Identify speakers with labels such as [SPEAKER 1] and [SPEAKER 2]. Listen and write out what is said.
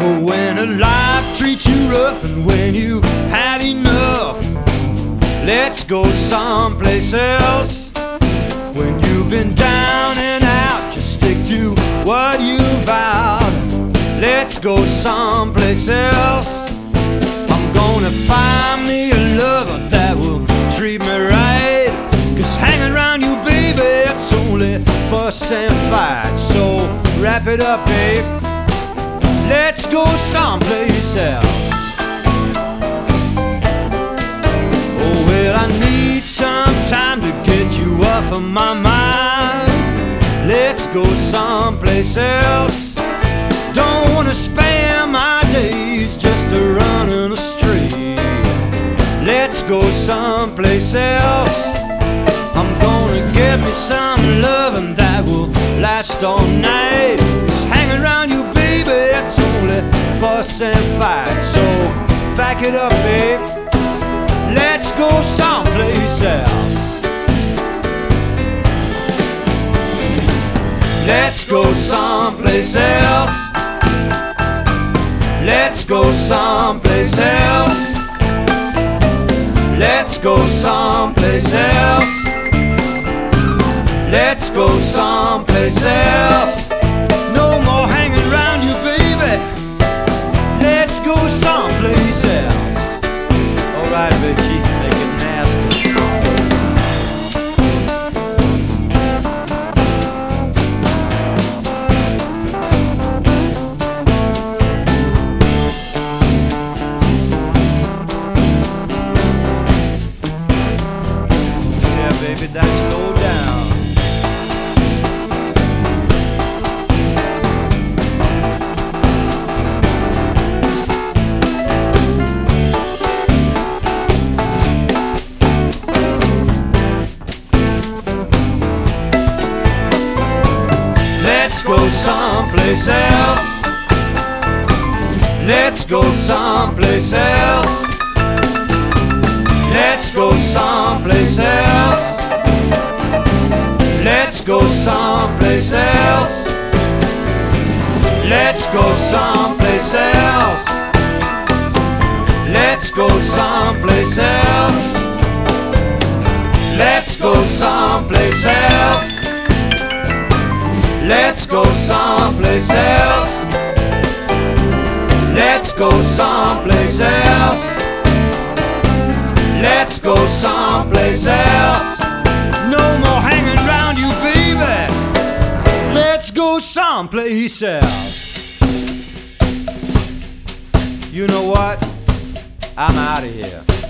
[SPEAKER 1] But when a life treats you rough and when you've had enough, let's go someplace else. When you've been down and out, just stick to what you vowed. Let's go someplace else. I'm gonna find me a lover that will treat me right, 'cause hanging around you, baby, it's only fuss and fight. So wrap it up, babe, let's go someplace else. Oh, well, I need some time to get you off of my mind. Let's go someplace else. Don't wanna spend my days just a running the street. Let's go someplace else. I'm gonna get me some loving that will last all night, 'cause hanging around you, baby, it's only fuss and fight. So back it up, babe, let's go someplace else. Let's go someplace else. Let's go someplace else. Let's go someplace else. Let's go someplace else. No more hanging around you, baby. Let's go someplace else. All right, Richie, make it nasty. Baby, that's low down. Let's go someplace else. Let's go someplace else. Let's go someplace else. Let's go someplace else. Let's go someplace else. Let's go someplace else. Let's go someplace else. Let's go someplace else. Let's go someplace else. Let's go someplace else. No more hanging around you, baby. Let's go someplace else. You know what? I'm out of here.